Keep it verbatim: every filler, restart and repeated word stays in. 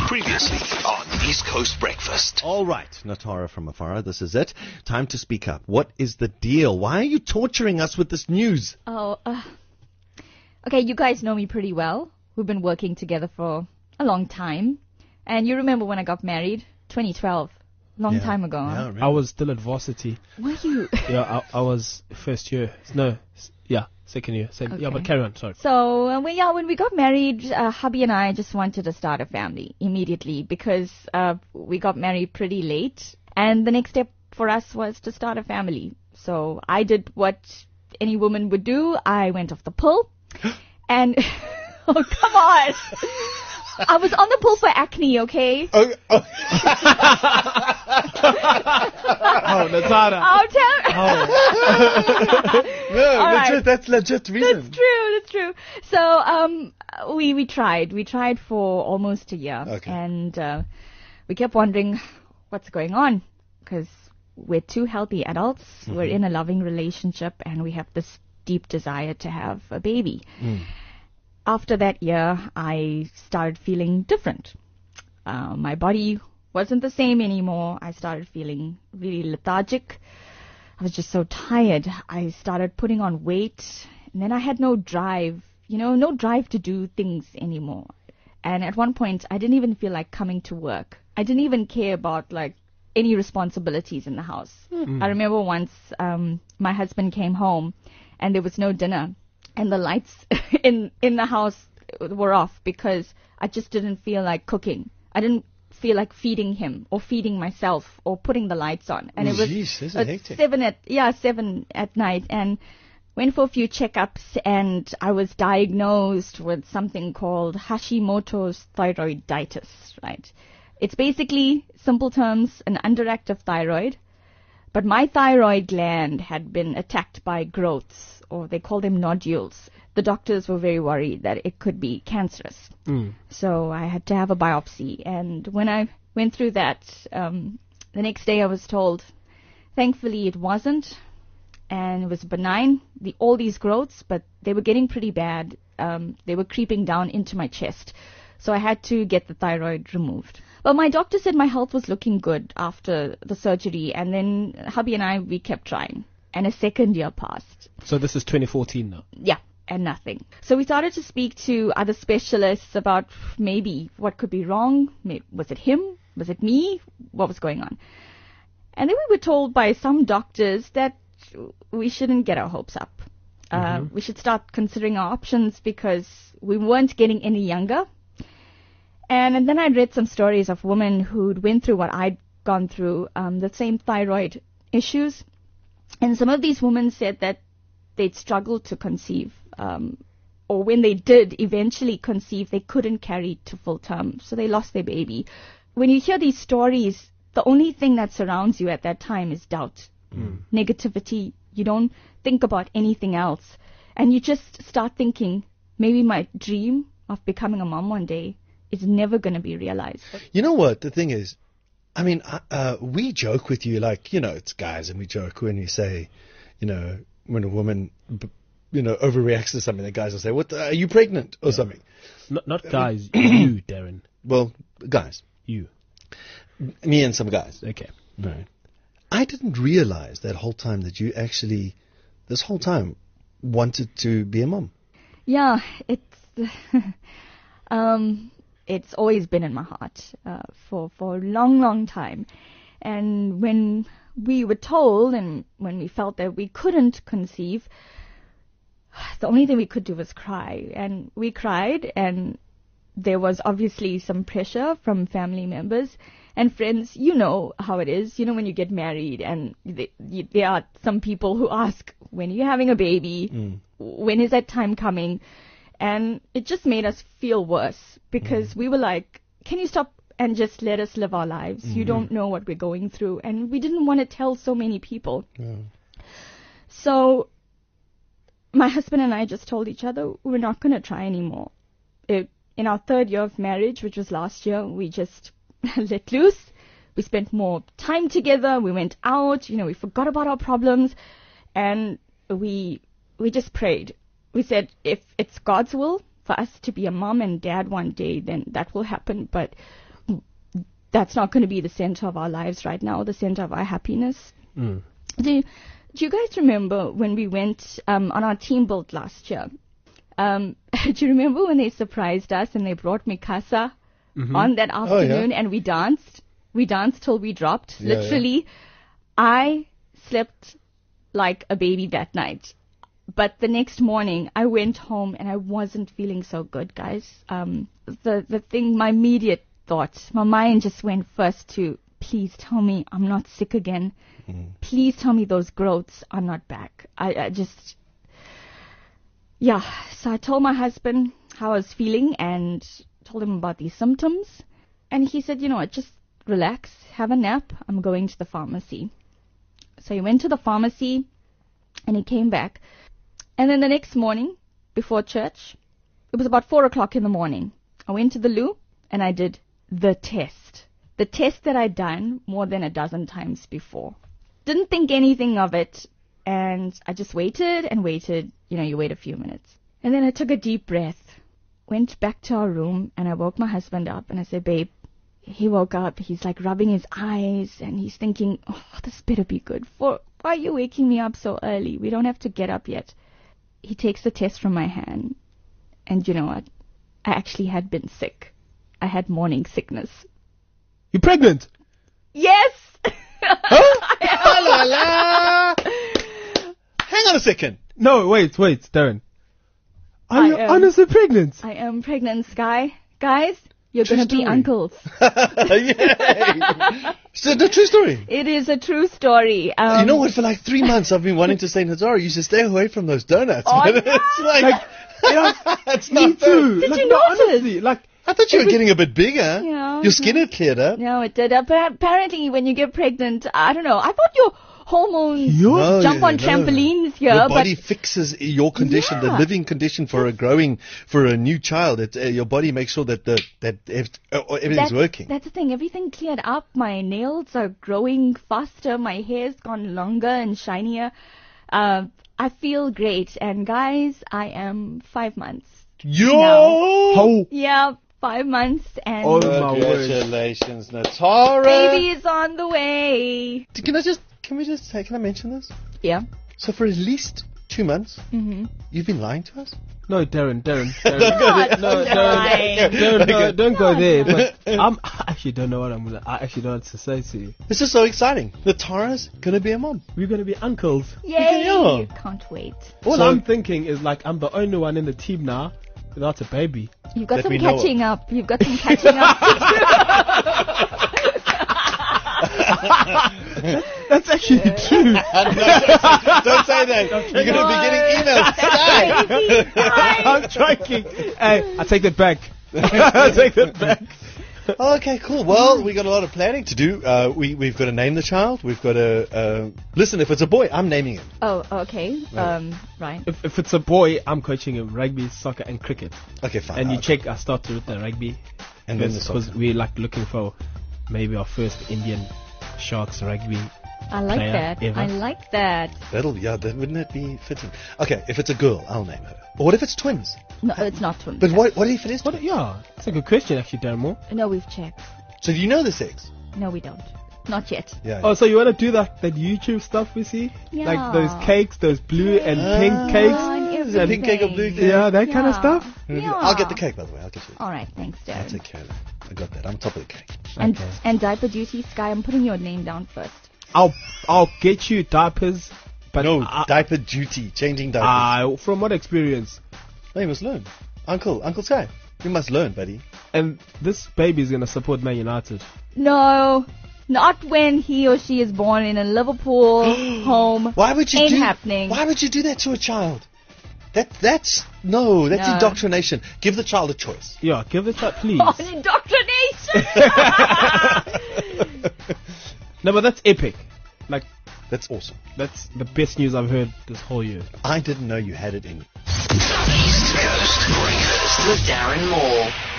Previously on East Coast Breakfast. All right, Natara from Afara, this is it. Time to speak up. What is the deal? Why are you torturing us with this news? Oh, uh, okay, you guys know me pretty well. We've been working together for a long time. And you remember when I got married? twenty twelve. Long Yeah. time ago. Yeah, I Huh? remember. I was still at varsity. Were you? Yeah, I, I was first year. No, s- yeah, second year. Same, Yeah, Okay. but carry on. Sorry. So, uh, when, yeah, when we got married, uh, hubby and I just wanted to start a family immediately because uh, we got married pretty late. And the next step for us was to start a family. So I did what any woman would do. I went off the pill. And, oh, come on. I was on the pill for acne, okay? Oh, oh. Oh, Natara. I'll tell No, All legit, right. that's legit reason. That's true, that's true. So, um, we, we tried. We tried for almost a year. Okay. And, uh, we kept wondering what's going on. Because we're two healthy adults. Mm-hmm. We're in a loving relationship and we have this deep desire to have a baby. Mm. After that year, I started feeling different. Uh, my body wasn't the same anymore. I started feeling really lethargic. I was just so tired. I started putting on weight, and then I had no drive, you know, no drive to do things anymore. And at one point, I didn't even feel like coming to work. I didn't even care about, like, any responsibilities in the house. I remember once um, my husband came home, and there was no dinner. And the lights in in the house were off because I just didn't feel like cooking. I didn't feel like feeding him or feeding myself or putting the lights on. And it was Jeez, this is at hectic. seven at yeah seven at night, and went for a few checkups, and I was diagnosed with something called Hashimoto's thyroiditis. Right? It's basically, simple terms, an underactive thyroid. But my thyroid gland had been attacked by growths, or they call them nodules. The doctors were very worried that it could be cancerous. Mm. So I had to have a biopsy. And when I went through that, um, the next day I was told, thankfully it wasn't. And it was benign, the, all these growths, but they were getting pretty bad. Um, they were creeping down into my chest. So I had to get the thyroid removed. But my doctor said my health was looking good after the surgery. And then hubby and I, we kept trying. And a second year passed. So this is twenty fourteen now. Yeah, and nothing. So we started to speak to other specialists about maybe what could be wrong. Maybe, was it him? Was it me? What was going on? And then we were told by some doctors that we shouldn't get our hopes up. Uh, we should start considering our options because we weren't getting any younger. And, and then I read some stories of women who'd went through what I'd gone through, um, the same thyroid issues. And some of these women said that they'd struggled to conceive, um, or when they did eventually conceive, they couldn't carry to full term, so they lost their baby. When you hear these stories, the only thing that surrounds you at that time is doubt, mm. negativity. You don't think about anything else, and you just start thinking, maybe my dream of becoming a mom one day is never going to be realized. You know what? The thing is, I mean, uh, uh, we joke with you, like, you know, it's guys, and we joke when we say, you know, when a woman, b- you know, overreacts to something, the guys will say, "What? The, are you pregnant?" or something. Not, not guys, you, Darren. Well, guys, You. me and some guys. Okay. Right. I didn't realize that whole time that you actually, this whole time, wanted to be a mom. Yeah, it's um, it's always been in my heart uh, for for a long, long time. And when we were told, and when we felt that we couldn't conceive, the only thing we could do was cry. And we cried, and there was obviously some pressure from family members and friends. You know how it is. You know when you get married, and they, you, there are some people who ask, when are you having a baby? Mm. When is that time coming? And it just made us feel worse because mm. we were like, can you stop and just let us live our lives? Mm-hmm. You don't know what we're going through. And we didn't want to tell so many people. Yeah. So my husband and I just told each other, we're not going to try anymore. It, in our third year of marriage, which was last year, we just let loose. We spent more time together. We went out. You know, we forgot about our problems. And we we just prayed. We said, if it's God's will for us to be a mom and dad one day, then that will happen. But that's not going to be the center of our lives right now, the center of our happiness. Mm. Do you, do you guys remember when we went um, on our team build last year? Um, do you remember when they surprised us and they brought Mikasa Mm-hmm. on that Oh, yeah. afternoon and we danced? We danced till we dropped. Yeah, Literally, I slept like a baby that night. But the next morning, I went home and I wasn't feeling so good, guys. Um, the the thing, my immediate thought, my mind just went first to, please tell me I'm not sick again. Mm. Please tell me those growths are not back. I, I just, yeah. So I told my husband how I was feeling and told him about these symptoms. And he said, you know what, just relax, have a nap. I'm going to the pharmacy. So he went to the pharmacy and he came back. And then the next morning, before church, it was about four o'clock in the morning. I went to the loo and I did the test. The test that I'd done more than a dozen times before. Didn't think anything of it. And I just waited and waited. You know, you wait a few minutes. And then I took a deep breath, went back to our room, and I woke my husband up. And I said, babe, he woke up. He's like rubbing his eyes and he's thinking, oh, this better be good. For why are you waking me up so early? We don't have to get up yet. He takes the test from my hand, and you know what? I actually had been sick. I had morning sickness. You're pregnant? Yes! La, la, la. Hang on a second. No, wait, wait, Darren. Are I you am- honestly pregnant? I am pregnant, Sky. Guys, you're True going to be story. uncles. Yay. So the true story. It is a true story. Um, You know what? For like three months, I've been wanting to say, Nazara, you should stay away from those donuts. Oh, man. no. It's like, Like, yeah, it's me not too. fair. Did like, you no, notice? honestly, like, I thought you were getting a bit bigger. Yeah. Your skin had cleared up. No, it did. Appa- Apparently, when you get pregnant, I don't know. I thought your hormones No, jump on no. trampolines here, Your but body fixes your condition, the Yeah. living condition for a growing, for a new child. It, uh, your body makes sure that the that ev- uh, everything's that's, working. that's the thing. Everything cleared up. My nails are growing faster. My hair's gone longer and shinier. Uh, I feel great. And guys, I am five months. Yo! oh, Yeah, five months and Oh, my word. Congratulations, Natara. baby is on the way. Can I just, can we just say, can I mention this? Yeah. So for at least two months, Mm-hmm. you've been lying to us? no, Darren, Darren, Darren. Not no, lying. Darren, Darren, no, don't go Not there. But I'm, I actually don't know what I'm gonna. I actually don't know what to say to you. This is so exciting. Natara's gonna be a mom. We're gonna be uncles. Yay! Yeah. Can't wait. All So- I'm thinking is like I'm the only one in the team now without a baby. You've got That some we know catching up. You've got some catching up to That's actually true. Don't say that. You're gonna be getting emails. Stay. I'm joking. Hey, I take that back. I take that back. Okay, cool. Well, we got a lot of planning to do. Uh, we we've got to name the child. We've got to uh, listen. If it's a boy, I'm naming him. Oh, okay. Um, right. If, if it's a boy, I'm coaching him rugby, soccer, and cricket. Okay, fine. And you Okay. check. I started with the rugby, And then the because soccer. we're like looking for maybe our first Indian Sharks rugby. I like player that. ever. I like that. That'll yeah. That, wouldn't that be fitting? Okay, if it's a girl, I'll name her. Or what if it's twins? No, it's not twins. But what what if it is? What? Twins? Yeah, it's a good question actually, Darren Moore. No, we've checked. So do you know the sex? No, we don't. Not yet. Yeah. Oh, so you want to do that that YouTube stuff we see? Yeah. Like those cakes, those blue and Ah. pink cakes. And a pink cake or blue everything. cake? Yeah, that kind of Yeah. stuff. Yeah. I'll get the cake, by the way. I'll get you. All right, thanks, I'll Darren. take care of that. I got that. I'm top of the cake. And Okay. and diaper duty, Sky. I'm putting your name down first. I'll I'll get you diapers, but no, I, diaper duty, changing diapers. I, from what experience? no, you must learn. Uncle, Uncle Sky, you must learn, buddy. And this baby is gonna support Man United. No, not when he or she is born in a Liverpool home. Why would you Ain't do? happening. Why would you do that to a child? That that's no, that's No. indoctrination. Give the child a choice. Yeah, give it that, please. Oh, indoctrination! No, but that's epic. Like That's awesome. that's the best news I've heard this whole year. I didn't know you had it in you. East Coast Breakfast with Darren Moore.